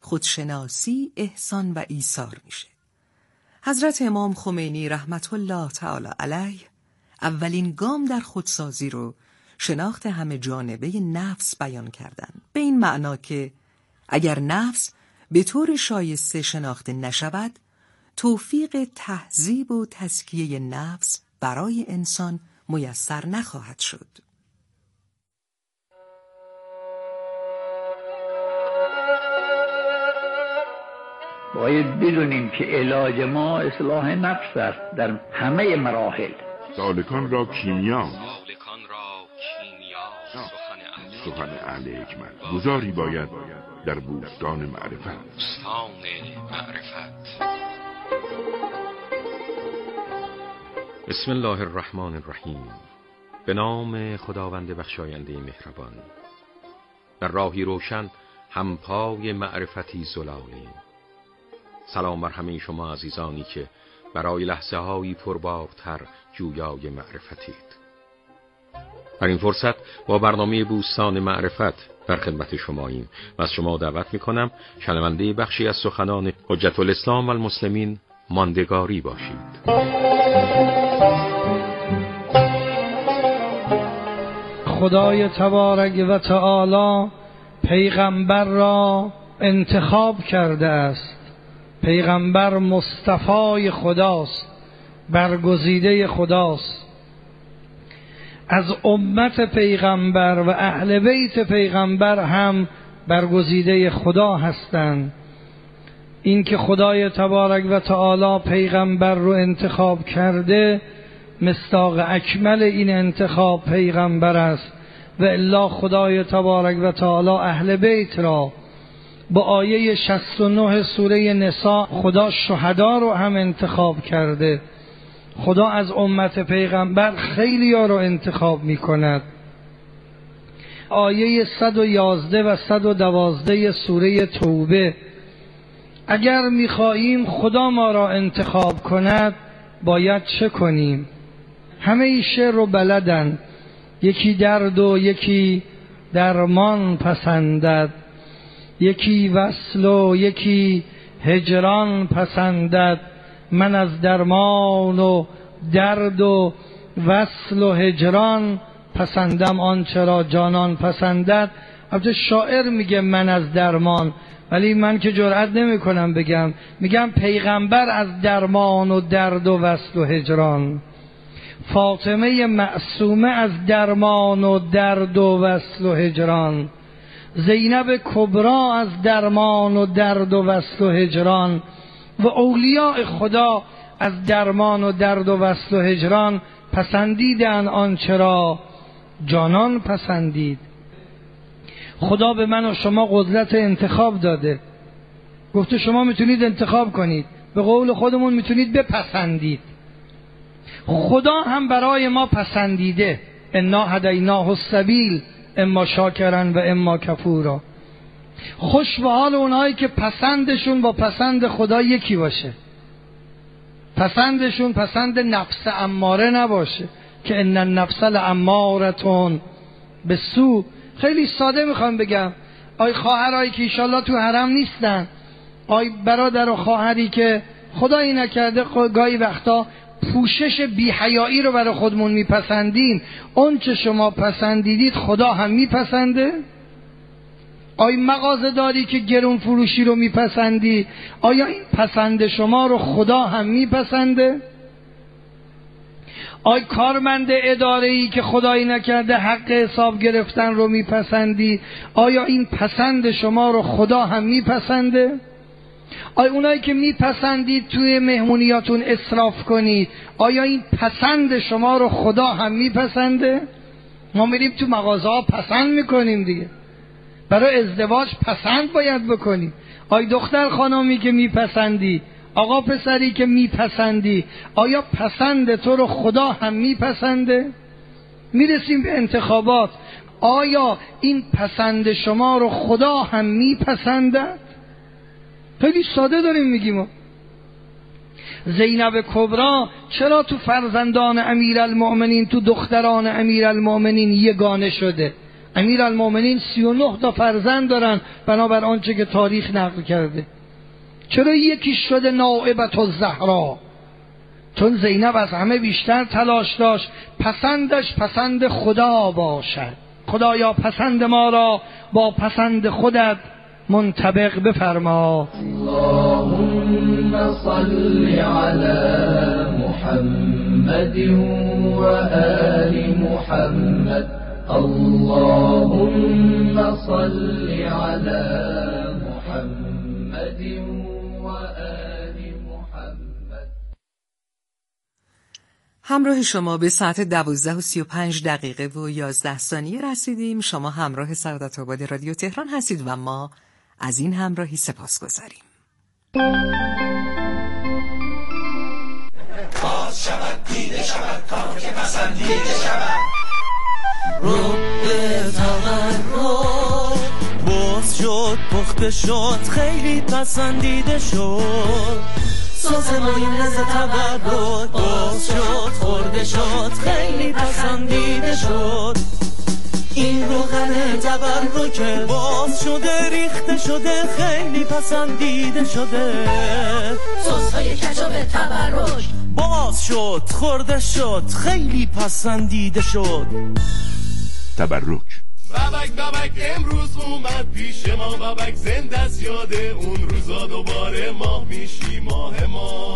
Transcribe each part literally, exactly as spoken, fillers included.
خودشناسی، احسان و ایثار میشه. حضرت امام خمینی رحمت الله تعالی علیه اولین گام در خودسازی رو شناخت همه جانبه نفس بیان کردن، به این معنا که اگر نفس به طور شایسته شناخته نشود، توفیق تهذیب و تزکیه نفس برای انسان میسر نخواهد شد. باید بدونیم که علاج ما اصلاح نفس است در همه مراحل. سالکان را کیمیا، سالکان را کیمیا سخن اهل حکمت گذاری باید در بوستان معرفت. بوستان معرفت. بسم الله الرحمن الرحیم. به نام خداوند بخشاینده مهربان. در راهی روشن همپای معرفتی زلالیم. سلام بر همه شما عزیزانی که برای لحظه هایی پربارتر جویای معرفتید. در این فرصت با برنامه بوستان معرفت در خدمت شماییم و از شما دعوت میکنم شنونده بخشی از سخنان حجت الاسلام و المسلمین ماندگاری باشید. خدای تبارک و تعالی پیغمبر را انتخاب کرده است. پیغمبر مصطفی خداست، برگزیده خداست. از امت پیغمبر و اهل بیت پیغمبر هم برگزیده خدا هستند. این که خدای تبارک و تعالی پیغمبر رو انتخاب کرده مصداق اکمل این انتخاب پیغمبر است و الا خدای تبارک و تعالی اهل بیت را با آیه شصت و نه سوره نساء خدا شهدا رو هم انتخاب کرده. خدا از امت پیغمبر خیلی ها رو انتخاب می کند. آیه صد و یازده و صد و دوازده سوره توبه: اگر می خواهیم خدا ما را انتخاب کند باید چه کنیم؟ همه ای شعر رو بلدن. یکی درد و یکی درمان پسندد، یکی وصل و یکی هجران پسندد. من از درمان و درد و وصل و هجران پسندم آنچه را جانان پسندد. البته شاعر میگه من از درمان، ولی من که جرئت نمی کنم بگم. میگم پیغمبر از درمان و درد و وصل و هجران، فاطمه معصومه از درمان و درد و وصل و هجران، زینب کبرا از درمان و درد و وصل و هجران و اولیاء خدا از درمان و درد و وصل و هجران پسندیدن آنچه را جانان پسندید. خدا به من و شما قدرت انتخاب داده، گفته شما میتونید انتخاب کنید، به قول خودمون میتونید بپسندید. خدا هم برای ما پسندیده. انا هدیناه السبیل اما شاکرا و اما کفورا. خوش به حال اونهایی که پسندشون با پسند خدا یکی باشه، پسندشون پسند نفس اماره نباشه که ان النفس لامارة بالسوء. خیلی ساده میخوام بگم، آی خواهرایی که ایشالله تو حرم نیستن، آی برادر و خواهری که خدایی نکرده گاهی وقتا پوشش بی‌حیایی رو برای خودمون میپسندین، اون چه شما پسندیدید خدا هم میپسنده؟ آیا مغازه داری که گرون فروشی رو میپسندی، آیا این پسند شما رو خدا هم میپسنده؟ آیا کارمند اداره‌ای که خدایی نکرده حق حساب گرفتن رو میپسندی، آیا این پسند شما رو خدا هم میپسنده؟ آیا اونایی که میپسندید توی مهمونیاتون اسراف کنید، آیا این پسند شما رو خدا هم میپسنده؟ ما میریم تو مغازه ها پسند میکنیم دیگه، برای ازدواج پسند باید بکنی. آی دختر خانمی که میپسندی، آقا پسری که میپسندی، آیا پسند تو رو خدا هم میپسنده؟ میرسیم به انتخابات، آیا این پسند شما رو خدا هم میپسنده؟ خیلی ساده داریم میگیم. زینب کبرا چرا تو فرزندان امیرالمؤمنین، تو دختران امیرالمؤمنین یگانه شده؟ امیرالمومنین سی و نه تا فرزند دارن بنابر آنچه که تاریخ نقل کرده. چرا یکی شده نائبت الزهرا؟ چون زینب از همه بیشتر تلاش داشت پسندش پسند خدا باشد. خدایا پسند ما را با پسند خودت منطبق بفرما. اللهم صل علی محمد و آل محمد. اللهم صل علی محمد و آل محمد. همراه شما به ساعت دوازده و سی و پنج دقیقه و یازده ثانیه رسیدیم. شما همراه سعادت آباد رادیو تهران هستید و ما از این همراهی سپاس گذاریم. باز شود دیده شود کار که پسندیده شود رو به تقرب باز شد پخته شد خیلی پسندیده شد سازمانی لذت تبرک باز شد خورده شد خیلی پسندیده شد این روغن تبرکه باز شده ریخته شده خیلی پسندیده شده سس‌های کچاپ تبرک باز شد خورده شد خیلی پسندیده شد. تبرک بابک بابک امروز اومد پیش ما بابک زنده است یاد اون روزا دوباره ماه میشی ماه ما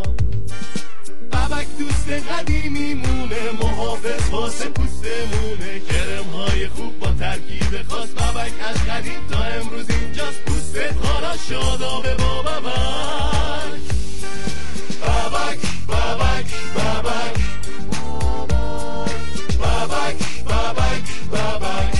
بابک دوست قدیمی مونه محافظ واسه پوستمونه کرم های خوب با ترکیب خاص بابک از قدیم تا امروز اینجاست پوستت حالا شادابه با بابک بابک بابک بابک بابک بابک بابک.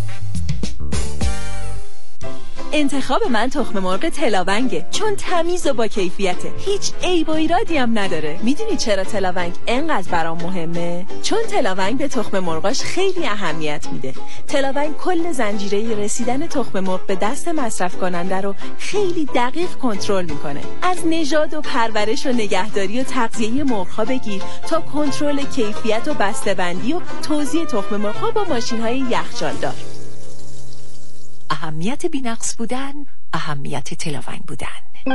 انتخاب من تخم مرغ تلاونگه چون تمیز و با کیفیته هیچ عیب و ایرادی هم نداره. میدونی چرا تلاونگ انقدر برام مهمه؟ چون تلاونگ به تخم مرغاش خیلی اهمیت میده. تلاونگ کل زنجیره رسیدن تخم مرغ به دست مصرف کننده رو خیلی دقیق کنترل میکنه. از نژاد و پرورش و نگهداری و تغذیه مرغ‌ها بگیر تا کنترل کیفیت و بسته‌بندی و توزیع تخم مرغ‌ها با ماشین‌های یخچالدار. اهمیت بی‌نقص بودن، اهمیت تلاونگ بودن.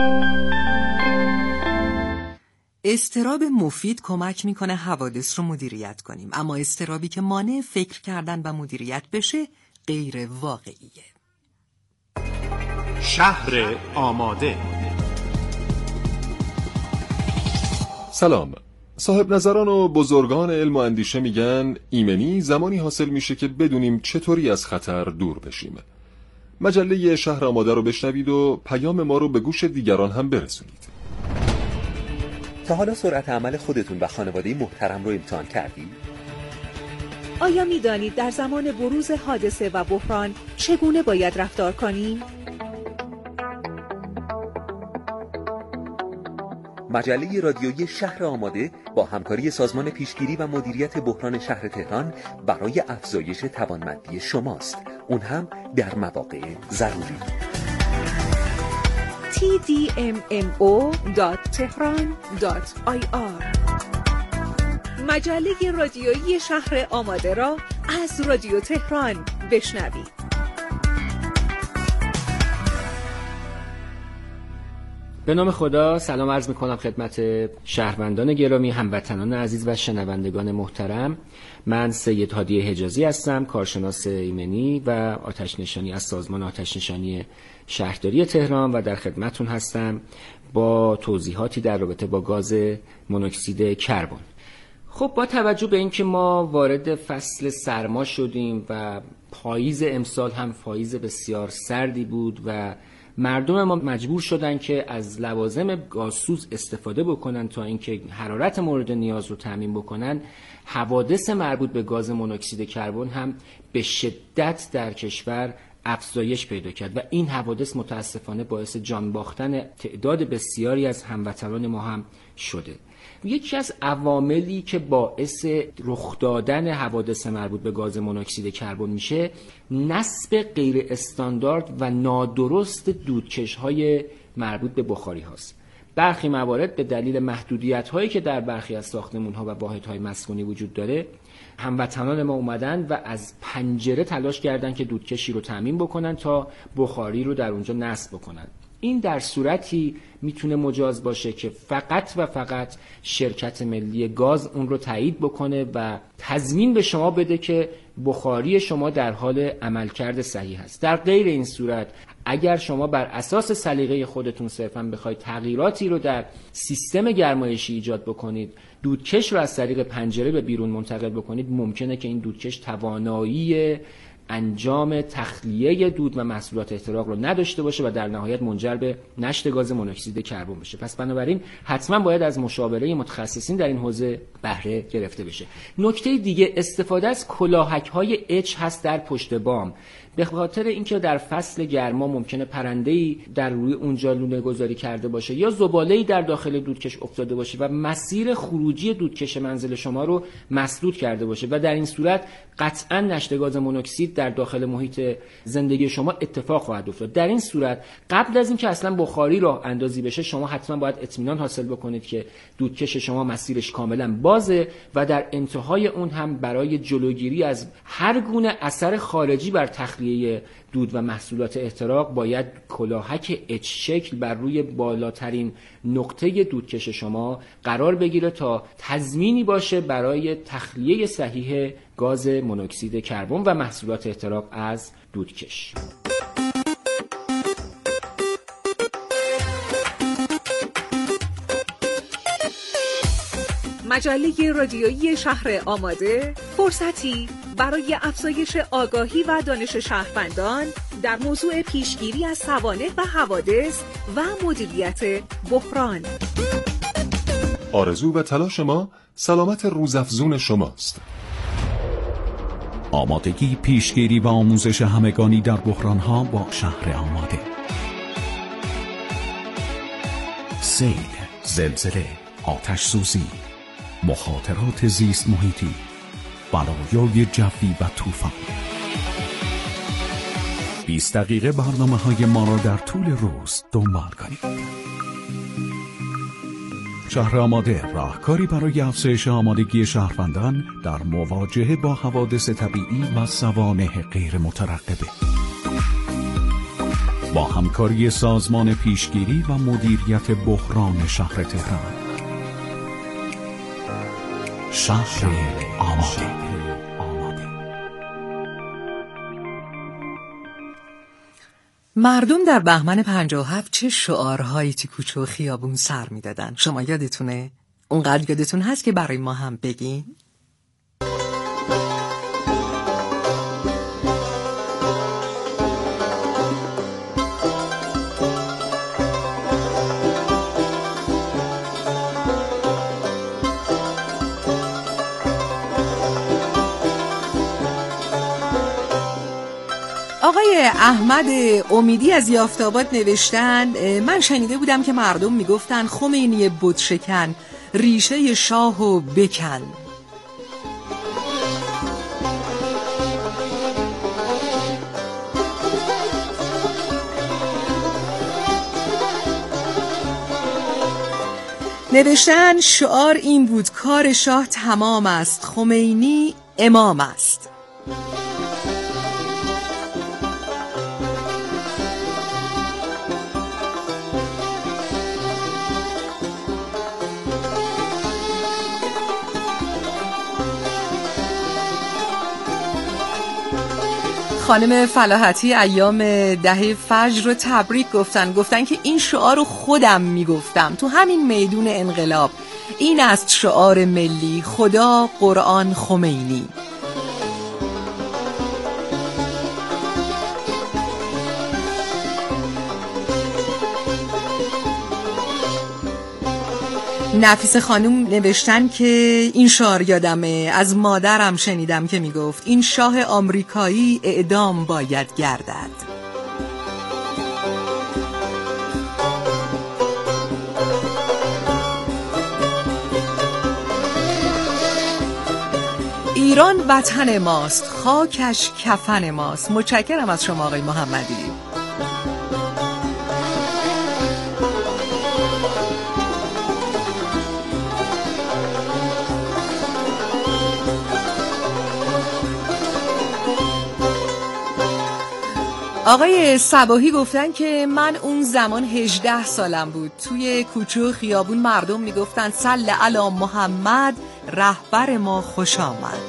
اضطراب مفید کمک میکنه حوادث رو مدیریت کنیم، اما اضطرابی که مانع فکر کردن و مدیریت بشه غیر واقعیه. شهر آماده. سلام. صاحب نظران و بزرگان علم و اندیشه میگن ایمنی زمانی حاصل میشه که بدونیم چطوری از خطر دور بشیم. مجله شهر آماده رو بشنوید و پیام ما رو به گوش دیگران هم برسونید. تا حالا سرعت عمل خودتون و خانواده محترم رو امتحان کردید؟ آیا می‌دانید در زمان بروز حادثه و بحران چگونه باید رفتار کنیم؟ مجله رادیویی شهر آماده با همکاری سازمان پیشگیری و مدیریت بحران شهر تهران برای افزایش توانمندی شماست، اون هم در مواقع ضروری. تی دی ام ام او دات تهران دات آی آر مجله رادیویی شهر آماده را از رادیو تهران بشنوید. به نام خدا سلام عرض میکنم خدمت شهروندان گرامی، هموطنان عزیز و شنوندگان محترم. من سید هادی حجازی هستم، کارشناس ایمنی و آتش نشانی از سازمان آتش نشانی شهرداری تهران و در خدمتون هستم با توضیحاتی در رابطه با گاز مونوکسید کربن. خب با توجه به اینکه ما وارد فصل سرما شدیم و پاییز امسال هم پاییز بسیار سردی بود و مردم ما مجبور شدن که از لوازم گازسوز استفاده بکنن تا اینکه حرارت مورد نیاز رو تامین بکنن، حوادث مربوط به گاز مونوکسید کربن هم به شدت در کشور افزایش پیدا کرد و این حوادث متاسفانه باعث جان باختن تعداد بسیاری از هموطنان ما هم شده. یکی از عواملی که باعث رخ دادن حوادث مربوط به گاز مونوکسید کربن میشه، نصب غیر استاندارد و نادرست دودکش‌های مربوط به بخاری هاست. برخی موارد به دلیل محدودیت‌هایی که در برخی از ساختمان‌ها و واحدهای مسکونی وجود داره، هموطنان ما اومدن و از پنجره تلاش کردن که دودکشی رو تامین بکنن تا بخاری رو در اونجا نصب بکنن. این در صورتی میتونه مجاز باشه که فقط و فقط شرکت ملی گاز اون رو تایید بکنه و تضمین به شما بده که بخاری شما در حال عملکرد صحیح است. در غیر این صورت اگر شما بر اساس سلیقه خودتون صرفاً بخواید تغییراتی رو در سیستم گرمایشی ایجاد بکنید، دودکش رو از طریق پنجره به بیرون منتقل بکنید، ممکنه که این دودکش توانایی انجام تخلیه دود و محصولات احتراق رو نداشته باشه و در نهایت منجر به نشت گاز مونوکسید کربن بشه. پس بنابراین حتما باید از مشاوره متخصصین در این حوزه بهره گرفته بشه. نکته دیگه استفاده از کلاهک‌های اچ هست در پشت بام. به خاطر اینکه در فصل گرما ممکنه پرنده‌ای در روی اونجا لونه گذاری کرده باشه یا زباله‌ای در داخل دودکش افتاده باشه و مسیر خروجی دودکش منزل شما رو مسدود کرده باشه و در این صورت قطعاً نشت گاز مونوکسید در داخل محیط زندگی شما اتفاق خواهد افتاد. در این صورت قبل از اینکه اصلا بخاری راه اندازی بشه شما حتما باید اطمینان حاصل بکنید که دودکش شما مسیرش کاملا بازه و در انتهای اون هم برای جلوگیری از هر گونه اثر خارجی بر تخلیه دود و محصولات احتراق باید کلاهک اچ شکل بر روی بالاترین نقطه دودکش شما قرار بگیره تا تضمینی باشه برای تخلیه صحیح گاز مونوکسید کربن و محصولات احتراق از دودکش. مجله رادیویی شهر آماده، فرصتی برای افزایش آگاهی و دانش شهروندان در موضوع پیشگیری از سوانح و حوادث و مدیریت بحران. آرزو و تلاش ما سلامت روزافزون شماست. آمادگی، پیشگیری و آموزش همگانی در بحران‌ها با شهر آماده. سیل، زلزله، آتش سوزی، مخاطرات زیست محیطی، بلایای جوی و طوفان. بیست دقیقه برنامه‌های ما را در طول روز دنبال کنید. شهر آماده، راهکاری برای افزایش آمادگی شهروندان در مواجهه با حوادث طبیعی و سوانح غیر مترقبه. با همکاری سازمان پیشگیری و مدیریت بحران شهر تهران. شهر آماده. مردم در بهمن پنجاه و هفت چه شعارهایی تو کوچه و خیابون سر میدادن؟ شما یادتونه؟ اونقدر یادتون هست که برای ما هم بگین؟ آقای احمد امیدی از یافت‌آباد نوشتن من شنیده بودم که مردم میگفتن خمینی بت شکن ریشه شاهو بکن. نوشتن شعار این بود کار شاه تمام است، خمینی امام است. خانم فلاحتی ایام دهه فجر رو تبریک گفتن گفتن که این شعار رو خودم میگفتم تو همین میدون انقلاب. این است شعار ملی، خدا، قرآن، خمینی. نفیس خانم نوشتن که این شعار یادمه از مادرم شنیدم که میگفت این شاه آمریکایی اعدام باید گردد. ایران وطن ماست، خاکش کفن ماست. متشکرم از شما آقای محمدی. آقای صباحی گفتن که من اون زمان هجده سالم بود. توی کوچه و خیابون مردم میگفتن صل علی محمد رهبر ما خوش آمد.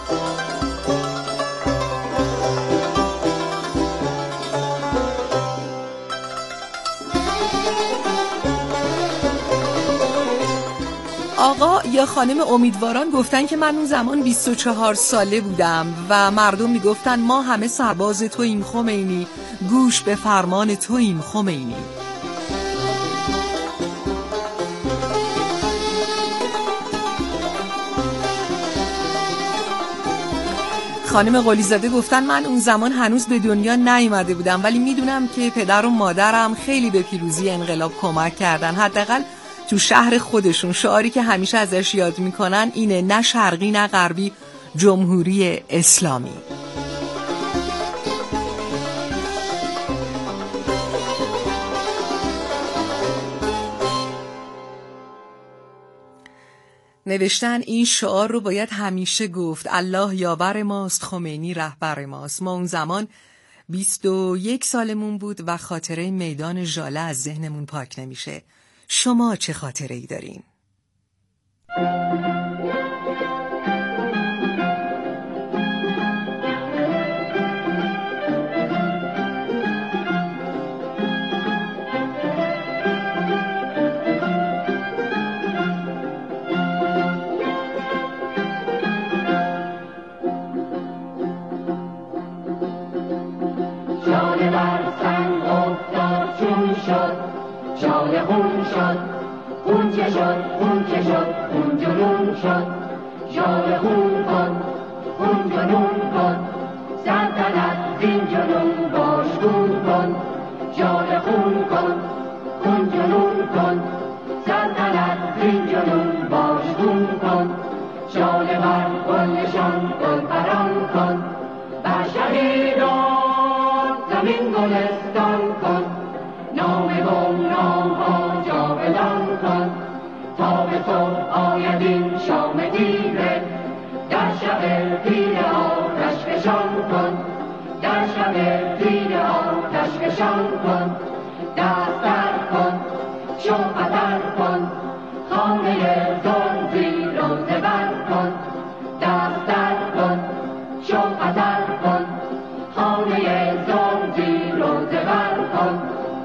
آقا یا خانم امیدواران گفتن که من اون زمان بیست و چهار ساله بودم و مردم میگفتن ما همه سرباز توییم خمینی، گوش به فرمان توییم خمینی. خانم قلیزاده گفتن من اون زمان هنوز به دنیا نیامده بودم ولی میدونم که پدر و مادرم خیلی به پیروزی انقلاب کمک کردن. حداقل تو شهر خودشون شعاری که همیشه ازش یاد میکنن اینه نه شرقی نه غربی، جمهوری اسلامی. نوشتن این شعار رو باید همیشه گفت، الله یاور ماست، خمینی رهبر ماست. ما اون زمان بیست و یک سالمون بود و خاطره میدان ژاله از ذهنمون پاک نمیشه. شما چه خاطره ای دارین؟ ژاله بر سنگ افتاد چون شد، ژاله خون شد، خون چه شد، خون چه شد، خون جنون شد. ژاله خون کن، خون جنون کن، سلطنت زین جنون باشگون کن. ژاله خون کن، خون جنون کن، سلطنت زین جنون باشگون کن. ژاله بر گلشان گل پران کن، بر شهیدان زمین گلستان کن. نام گمنام ها جاودان کن، تا به صبح آید این شام تیره. در شب تیره آتش فشان کن، در شب تیره آتش فشان کن. دست در کن، شو خطر کن، خانه ظلم زیر و زبر کن. دست در کن، شو خطر کن، خانه ظلم زیر و زبر کن.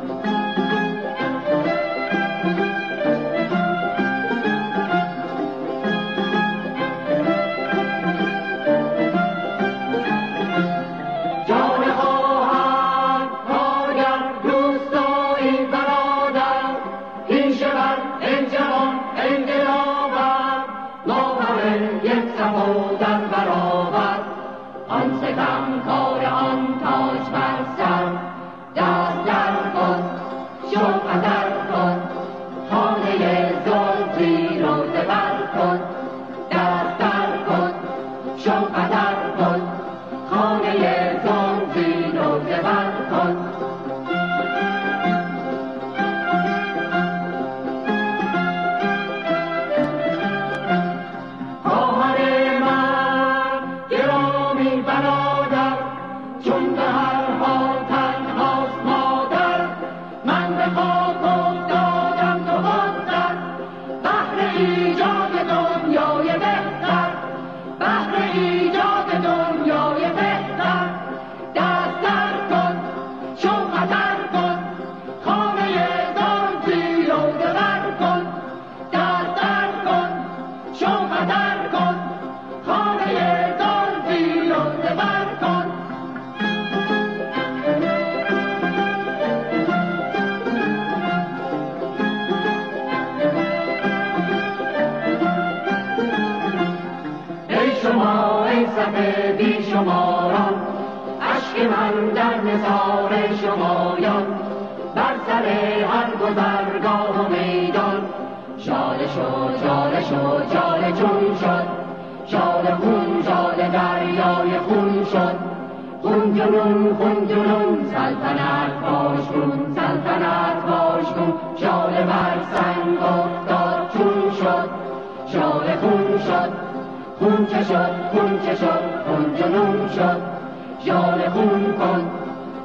نثار شمایان بر سر هر گذرگاه و میدان. ژاله شد، ژاله شد، ژاله چون شد، ژاله خون، ژاله دریای خون شد. خون جنون، خون جنون، سلطنت باشگون، سلطنت باشگون. ژاله بر سنگ افتاد چون شد، ژاله خون شد، خون چه شد، خون چه شد، خون جنون شد. ژاله خون کن،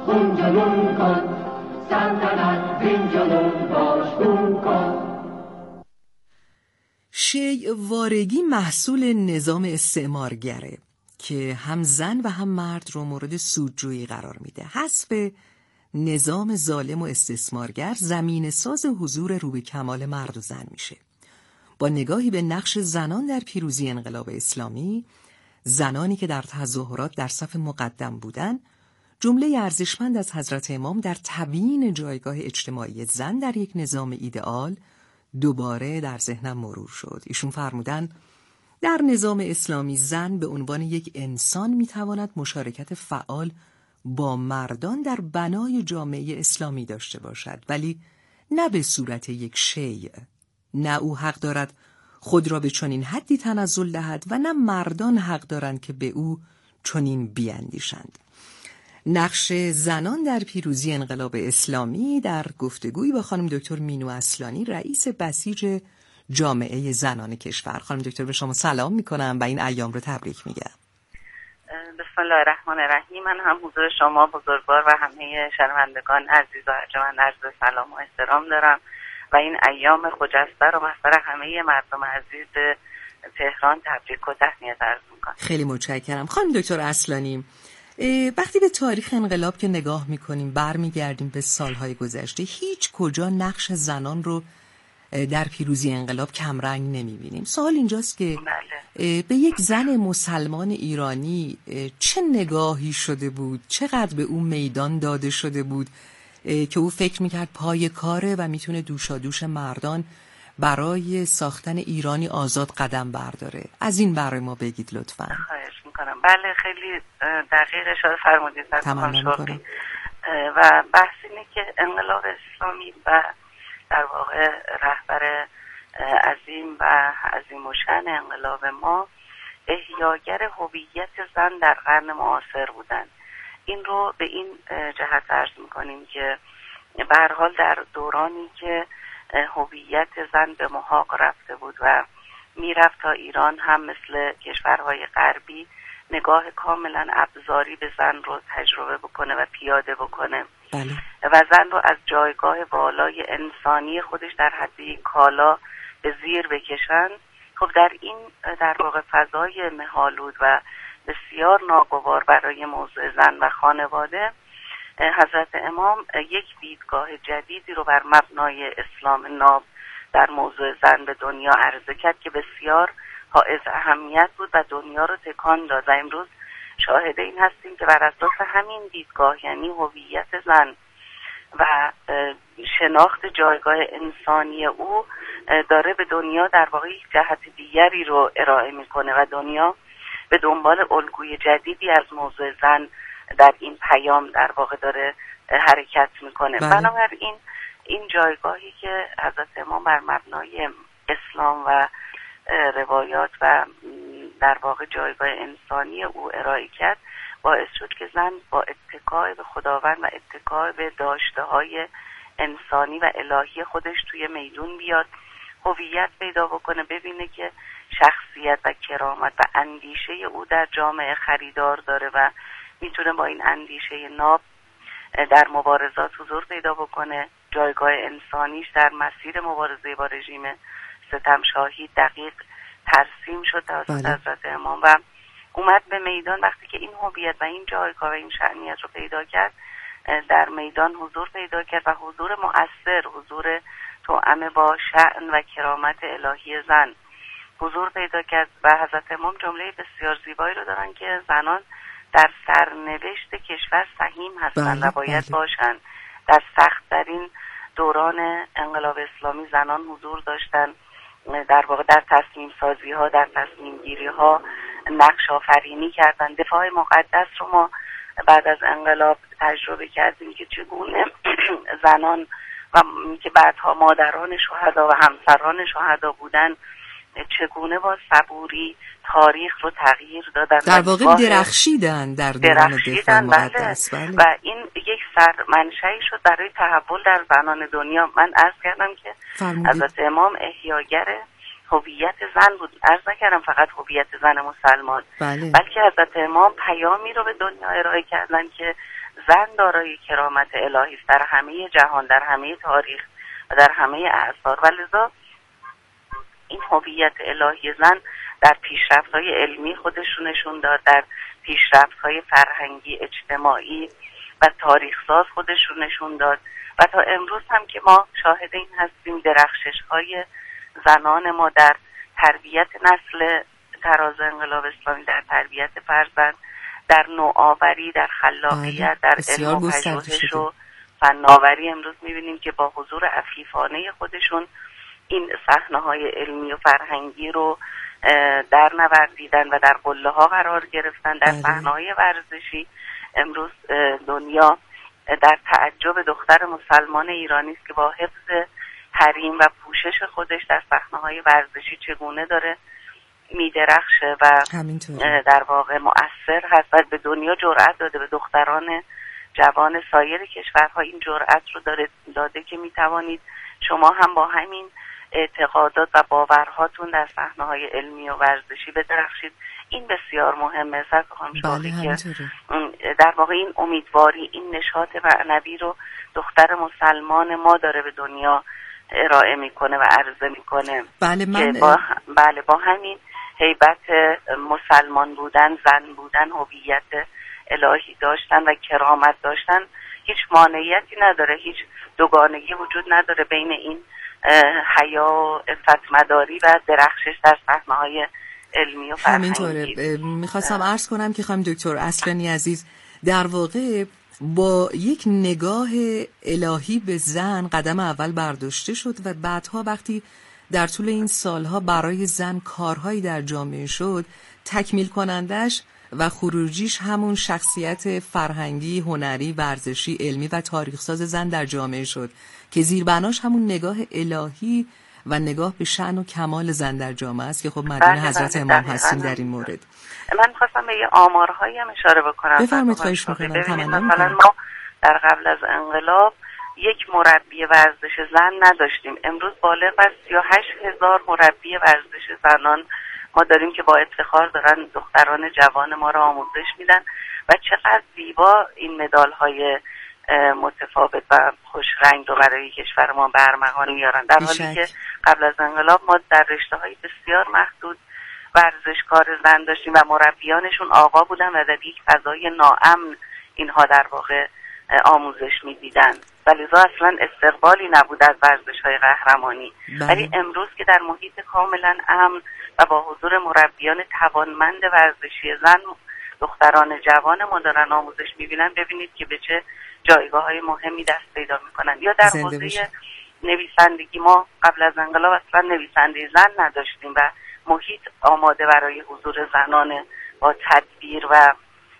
خون جنون کن، سلطنت زین جنون باش خون کن. شیع وارگی محصول نظام استعمارگره که هم زن و هم مرد رو مورد سودجویی قرار میده. حذف نظام ظالم و استثمارگر زمین ساز حضور رو به کمال مرد و زن میشه. با نگاهی به نقش زنان در پیروزی انقلاب اسلامی، زنانی که در تظاهرات در صف مقدم بودن، جمله ارزشمند از حضرت امام در تبیین جایگاه اجتماعی زن در یک نظام ایدئال دوباره در ذهنم مرور شد. ایشون فرمودن در نظام اسلامی زن به عنوان یک انسان میتواند مشارکت فعال با مردان در بنای جامعه اسلامی داشته باشد، ولی نه به صورت یک شیء. نه او حق دارد خود را به چنین حدی تنزل دهد و نه مردان حق دارند که به او چنین بیاندیشند. نقش زنان در پیروزی انقلاب اسلامی در گفتگویی با خانم دکتر مینو اصلانی، رئیس بسیج جامعه زنان کشور. خانم دکتر به شما سلام میکنم و این ایام رو تبریک میگم. بسم الله الرحمن الرحیم. من هم حضور شما بزرگوار و همه شنوندگان عزیز و ارجمند عرض سلام و احترام دارم و این ایام خجسته رو محضر همه مردم عزیز تهران تبریک و تهنیت عرض میکنم. خیلی متشکرم. خانم دکتر اصلانی، وقتی به تاریخ انقلاب که نگاه میکنیم، برمیگردیم به سالهای گذشته، هیچ کجا نقش زنان رو در پیروزی انقلاب کمرنگ نمیبینیم. سوال اینجاست که بله. به یک زن مسلمان ایرانی چه نگاهی شده بود، چقدر به او میدان داده شده بود که او فکر میکرد پای کاره و میتونه دوشادوش مردان برای ساختن ایرانی آزاد قدم برداره؟ از این برای ما بگید لطفاً. خواهش میکنم. بله، خیلی دقیق اشاره فرمودید. تمام میکنم. و بحث اینه که انقلاب اسلامی و در واقع رهبر عظیم و عظیم الشأن انقلاب ما احیاگر هویت زن در قرن معاصر بودند. این رو به این جهت عرض میکنیم که به هر حال در دورانی که هویت زن به محاق رفته بود و میرفت تا ایران هم مثل کشورهای غربی نگاه کاملا ابزاری به زن رو تجربه بکنه و پیاده بکنه بله. و زن رو از جایگاه والای انسانی خودش در حد یک کالا به زیر بکشن. خب در این در واقع فضای مه‌آلود و بسیار ناگوار برای موضوع زن و خانواده، حضرت امام یک دیدگاه جدیدی رو بر مبنای اسلام ناب در موضوع زن به دنیا عرضه کرد که بسیار حائز اهمیت بود و دنیا رو تکان داد و امروز شاهد این هستیم که بر اساس همین دیدگاه، یعنی هویت زن و شناخت جایگاه انسانی او، داره به دنیا در واقع یک جهت دیگری رو ارائه میکنه و دنیا به دنبال الگوی جدیدی از موضوع زن در این پیام در واقع داره حرکت میکنه. بله. بنابراین این جایگاهی که حضرت امام بر مبنای اسلام و روایات و در واقع جایگاه انسانی او ارائه کرد باعث شد که زن با اتکای به خداوند و اتکای به داشته‌های انسانی و الهی خودش توی میدون بیاد، هویت پیدا بکنه، ببینه که شخصیت و کرامت و اندیشه او در جامعه خریدار داره و میتونه با این اندیشه ناب در مبارزات حضور پیدا بکنه. جایگاه انسانیش در مسیر مبارزه با رژیم ستمشاهی دقیق ترسیم شد توسط حضرت امام و اومد به میدان. وقتی که این هویت و این جایگاه و این شأنیت رو پیدا کرد، در میدان حضور پیدا کرد و حضور مؤثر، حضور توأم با شأن و کرامت الهی زن حضور پیدا کرد و حضرت امام جمله بسیار زیبایی رو دارن که زنان در سرنوشت کشور سهیم هستند و باید بله. باشن. در سخت‌ترین دوران انقلاب اسلامی زنان حضور داشتن، در واقع در تصمیم سازی ها، در تصمیم گیری ها نقش آفرینی کردن. دفاع مقدس رو ما بعد از انقلاب تجربه کردیم که چگونه زنان و که بعدها مادران شهدا و همسران شهدا بودن چگونه با صبوری تاریخ رو تغییر دادن، در واقع درخشیدن در دوران دفاع مقدس. بله. و این یک سرمنشأی شد برای تحول در زنان دنیا. من عرض کردم که حضرت امام احیاگر هویت زن بود. عرض نکردم فقط هویت زن مسلمان، بله. بلکه حضرت امام پیامی رو به دنیا ارائه کردن که زن دارای کرامت الهی است در همه جهان، در همه تاریخ و در همه اعصار، و لذا این هویت الهی زن در پیشرفت‌های علمی خودش رو نشون داد، در پیشرفت‌های فرهنگی، اجتماعی و تاریخ‌ساز خودش رو نشون داد و تا امروز هم که ما شاهد این هستیم درخشش‌های زنان ما در تربیت نسل تراز انقلاب اسلامی، در تربیت فرزند، در نوآوری، در خلاقیت، در علم و پژوهش و فناوری امروز می‌بینیم که با حضور عفیفانه خودشون این صحنه‌های علمی و فرهنگی رو در نوردیدن و در قله‌ها قرار گرفتن. در صحنه‌های ورزشی امروز دنیا در تعجب دختر مسلمان ایرانی است که با حفظ حریم و پوشش خودش در صحنه‌های ورزشی چگونه داره میدرخشه و در واقع مؤثر هست و به دنیا جرأت داده، به دختران جوان سایر کشورها این جرأت رو داره داده که میتوانید شما هم با همین اعتقادات و باورهاتون در صحنه‌های علمی و ورزشی بدرخشید. این بسیار مهمه. سر خواهم شاقی که در واقع این امیدواری، این نشاط معنوی رو دختر مسلمان ما داره به دنیا ارائه میکنه و عرضه میکنه. بله من با بله با همین هیبت مسلمان بودن، زن بودن، هویت الهی داشتن و کرامت داشتن هیچ مانعیتی نداره، هیچ دوگانگی وجود نداره بین این حیا، عفت مداری و درخشش در صحنه‌های علمی و فرهنگی. همینطوره. میخواستم عرض کنم که خانم دکتر اصلانی عزیز در واقع با یک نگاه الهی به زن قدم اول برداشته شد و بعدها وقتی در طول این سالها برای زن کارهایی در جامعه شد، تکمیل کنندش و خروجیش همون شخصیت فرهنگی، هنری، ورزشی، علمی و تاریخساز زن در جامعه شد که زیربناش همون نگاه الهی و نگاه به شأن و کمال زن در جامعه است که خب مدیون حضرت امام هستیم در این مورد. من خواستم به یه آمارهایی هم اشاره بکنم. بفرمایید، خواهش می‌کنم. تمام مثلا ما در قبل از انقلاب یک مربی ورزش زن نداشتیم. امروز بالغ بر سی و هشت هزار مربی ورزش زنان ما داریم که با افتخار دارن دختران جوان ما را آموزش میدن و چقدر زیبا این مدال‌های متفاوت و خوش رنگ رو برای کشور ما برمغان میارن، در حالی که قبل از انقلاب ما در رشته‌های بسیار محدود ورزشکار زن داشتیم و مربیانشون آقا بودن و در یک فضای ناامن اینها در واقع آموزش میدیدن و لذا اصلا استقبالی نبود از ورزش‌های قهرمانی. ولی امروز که در محیط کاملا امن و با حضور مربیان توانمند ورزشی زن دختران جوان ما دارن آموزش میبینن، ببینید که به چه جایگاه‌های مهمی دست پیدا میکنن. یا در حوزه نویسندگی ما قبل از انقلاب اصلا نویسنده زن نداشتیم و محیط آماده برای حضور زنان با تدبیر و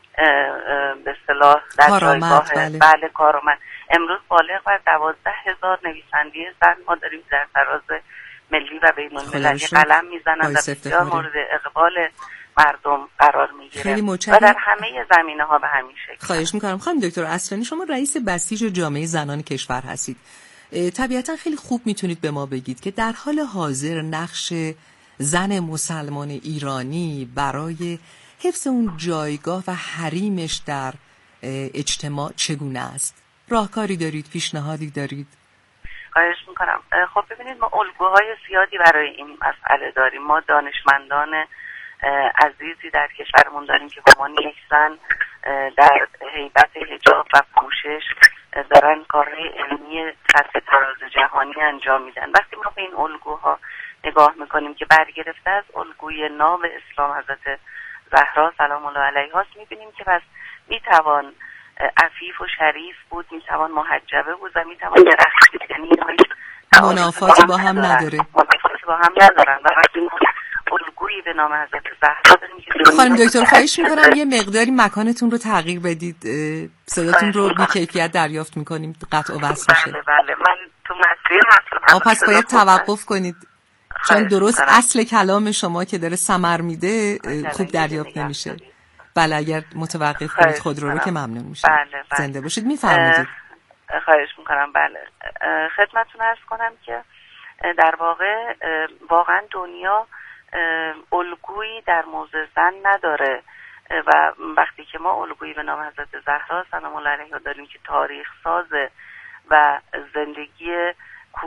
به اصطلاح در جایگاه بله. بله کارآمد. امروز بالغ بر دوازده هزار نویسنده زن ما داریم در تراز ملی و بین المللی قلم میزنن و بسیار مورد اقبال مردم قرار میگیره و در همه زمینه ها به همین شکل. خواهش میکنم. خانم دکتر اصلانی، شما رئیس بسیج جامعه زنان کشور هستید. طبیعتا خیلی خوب میتونید به ما بگید که در حال حاضر نقش زن مسلمان ایرانی برای حفظ اون جایگاه و حریمش در اجتماع چگونه است؟ راهکاری دارید؟ پیشنهادی دارید؟ خواهش میکنم. خب ببینید، ما الگوهای زیادی برای این مسئله داریم. ما دانشمندان عزیزی در کشورمون داریم که با ما یک زن در هیبت حجاب و پوشش دارن کارهای علمی سطح تراز جهانی انجام میدن. وقتی ما به این الگوها نگاه میکنیم که برگرفته از الگوی ناب اسلام حضرت زهرا سلام الله علیها است، میبینیم که پس میتوان عفیف و شریف بود، میتوان محجبه بود و میتوان درخشید، یعنی منافاتی با هم نداره. منافاتی با هم ندارن و وقتی ما الگویی به نام حضرت زهرا داریم که خانم دکتر خواهش میکنم یه مقداری مکانتون رو تغییر بدید، صداتون رو بی کیفیت دریافت میکنیم، قطع و وصل میشه. بله بله من تو مسیر هستم. آ پس باید توقف کنید چون درست اصل کلام شما که داره ثمر میده خوب دریافت نمیشه. بله اگر متوقف کنید خود رو رو که ممنون میشه. بله بله. زنده باشید. میفرمایید. خواهش میکنم. بله خدمتتون عرض کنم که در واقع واقعا دنیا الگویی در موضوع زن نداره و وقتی که ما الگویی به نام حضرت زهرا سلام الله علیها داریم که تاریخ سازه و زندگی